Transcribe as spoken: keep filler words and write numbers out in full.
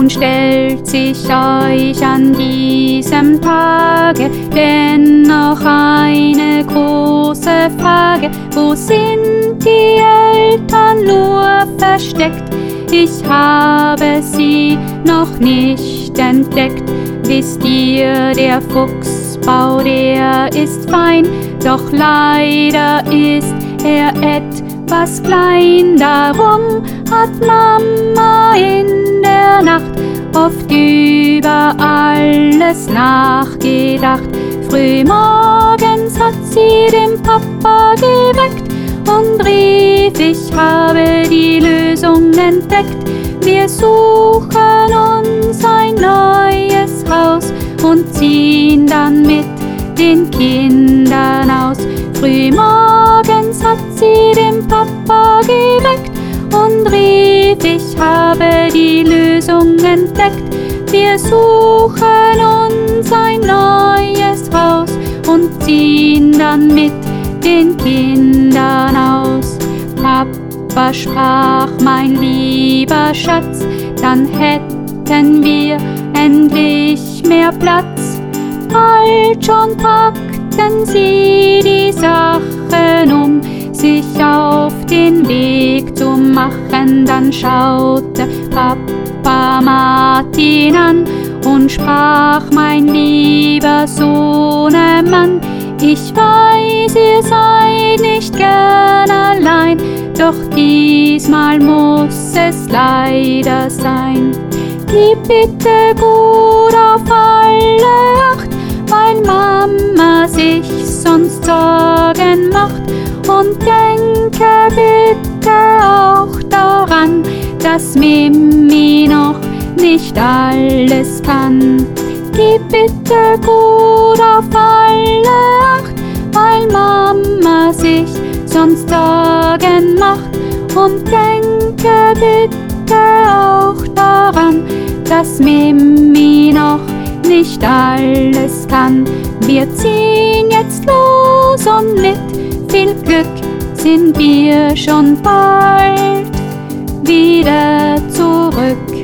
Nun stellt sich euch an diesem Tage denn noch eine große Frage: Wo sind die Eltern nur versteckt? Ich habe sie noch nicht entdeckt. Wisst ihr, der Fuchsbau, der ist fein, doch leider ist er etwas klein. Darum hat Mama in der Nacht oft über alles nachgedacht. Frühmorgens hat sie den Papa geweckt und rief: Ich habe die Lösung entdeckt. Wir suchen uns ein neues Haus und ziehen dann mit den Kindern aus. Frühmorgens hat sie den Papa geweckt und rief: Ich habe die Lösung entdeckt. Wir suchen uns ein neues Haus und ziehen dann mit den Kindern aus. Papa sprach: Mein lieber Schatz, dann hätten wir endlich mehr Platz. Bald schon packten sie die Sachen, um sich auf den Weg zu machen. Dann schaute Papa Martin an und sprach: Mein lieber Sohnemann, ich weiß, ihr seid nicht gern allein, doch diesmal muss es leider sein. Gib bitte gut auf alle Acht, weil Mama sich sonst Sorgen macht. Und denke bitte auch daran, dass Mimi noch nicht alles kann. Gib bitte gut auf alle Acht, weil Mama sich sonst Sorgen macht. Und denke bitte auch daran, dass Mimi noch nicht alles kann. Wir ziehen jetzt los und mit viel Glück sind wir schon bald wieder zurück.